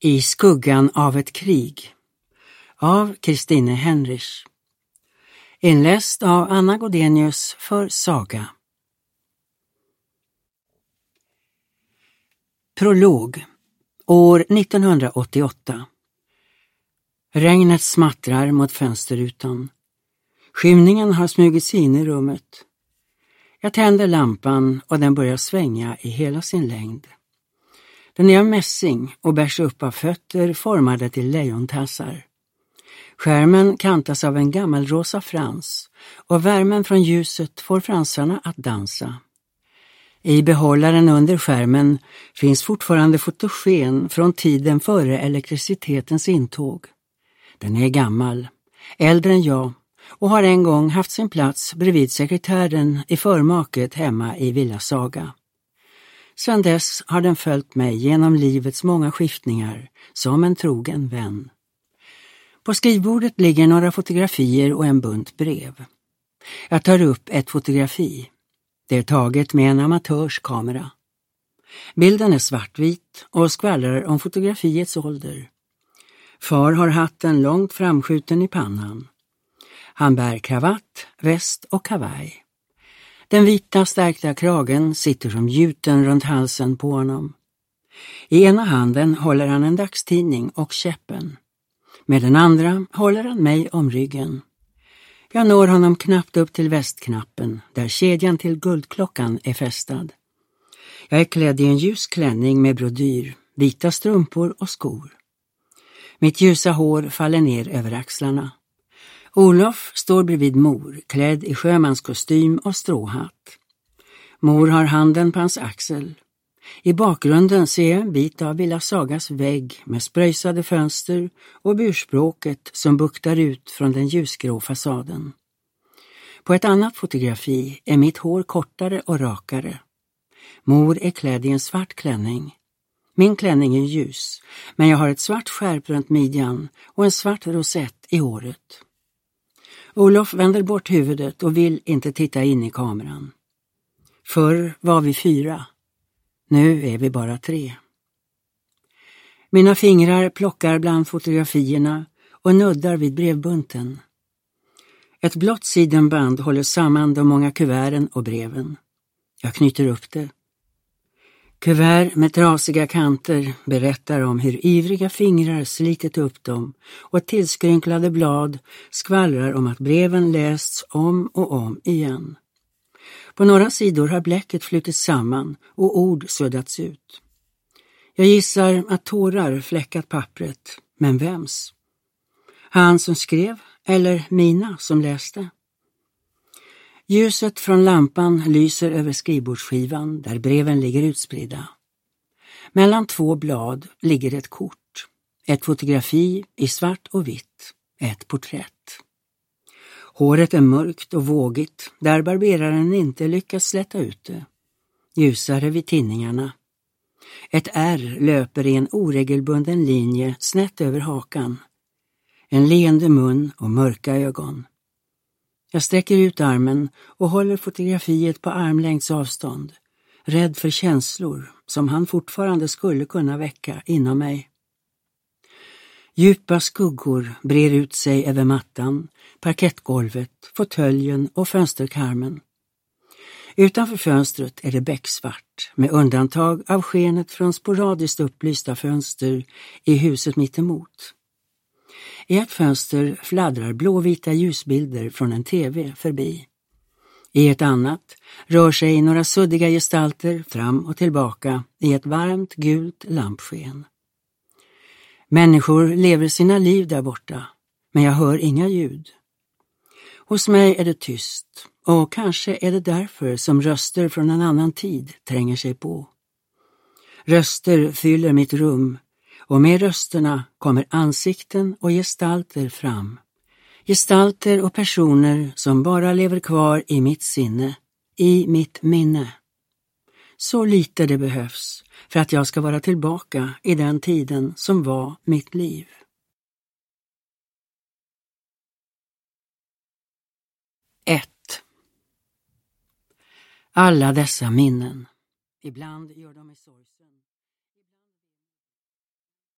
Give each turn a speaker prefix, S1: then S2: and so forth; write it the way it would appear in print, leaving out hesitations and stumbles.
S1: I skuggan av ett krig av Kristine Henrich. Inläst av Anna Godenius för Saga. Prolog. År 1988. Regnet smattrar mot fönsterrutan. Skymningen har smugit sig in i rummet. Jag tänder lampan och den börjar svänga i hela sin längd. Den är av mässing och bärs upp av fötter formade till lejontassar. Skärmen kantas av en gammalrosa frans och värmen från ljuset får fransarna att dansa. I behållaren under skärmen finns fortfarande fotogen från tiden före elektricitetens intåg. Den är gammal, äldre än jag och har en gång haft sin plats bredvid sekretären i förmaket hemma i Villa Saga. Sedan dess har den följt mig genom livets många skiftningar som en trogen vän. På skrivbordet ligger några fotografier och en bunt brev. Jag tar upp ett fotografi. Det är taget med en amatörskamera. Bilden är svartvit och skvallrar om fotografiets ålder. Far har hatten långt framskjuten i pannan. Han bär kravatt, väst och kavaj. Den vita stärkta kragen sitter som gjuten runt halsen på honom. I ena handen håller han en dagstidning och käppen. Med den andra håller han mig om ryggen. Jag når honom knappt upp till västknappen, där kedjan till guldklockan är fästad. Jag är klädd i en ljus klänning med brodyr, vita strumpor och skor. Mitt ljusa hår faller ner över axlarna. Olof står bredvid mor, klädd i sjömanskostym och stråhatt. Mor har handen på hans axel. I bakgrunden ser jag en bit av Villa Sagas vägg med spröjsade fönster och burspråket som buktar ut från den ljusgrå fasaden. På ett annat fotografi är mitt hår kortare och rakare. Mor är klädd i en svart klänning. Min klänning är ljus, men jag har ett svart skärp runt midjan och en svart rosett i håret. Olof vänder bort huvudet och vill inte titta in i kameran. Förr var vi 4. Nu är vi bara 3. Mina fingrar plockar bland fotografierna och nuddar vid brevbunten. Ett blått sidenband håller samman de många kuverten och breven. Jag knyter upp det. Kuvert med trasiga kanter berättar om hur ivriga fingrar slitit upp dem och tillskrynklade blad skvallrar om att breven lästs om och om igen. På några sidor har bläcket flutit samman och ord suddats ut. Jag gissar att tårar fläckat pappret, men vems? Han som skrev eller mina som läste? Ljuset från lampan lyser över skrivbordsskivan där breven ligger utspridda. Mellan 2 blad ligger ett kort, ett fotografi i svart och vitt, ett porträtt. Håret är mörkt och vågigt där barberaren inte lyckas släta ut det. Ljusare vid tinningarna. Ett ärr löper i en oregelbunden linje snett över hakan. En leende mun och mörka ögon. Jag sträcker ut armen och håller fotografiet på armlängds avstånd, rädd för känslor som han fortfarande skulle kunna väcka inom mig. Djupa skuggor brer ut sig över mattan, parkettgolvet, fåtöljen och fönsterkarmen. Utanför fönstret är det becksvart, med undantag av skenet från sporadiskt upplysta fönster i huset mittemot. I ett fönster fladdrar blåvita ljusbilder från en tv förbi. I ett annat rör sig några suddiga gestalter fram och tillbaka i ett varmt gult lampsken. Människor lever sina liv där borta, men jag hör inga ljud. Hos mig är det tyst, och kanske är det därför som röster från en annan tid tränger sig på. Röster fyller mitt rum, och med rösterna kommer ansikten och gestalter fram. Gestalter och personer som bara lever kvar i mitt sinne, i mitt minne. Så lite det behövs för att jag ska vara tillbaka i den tiden som var mitt liv. 1. Alla dessa minnen. Ibland gör de mig sorgsen.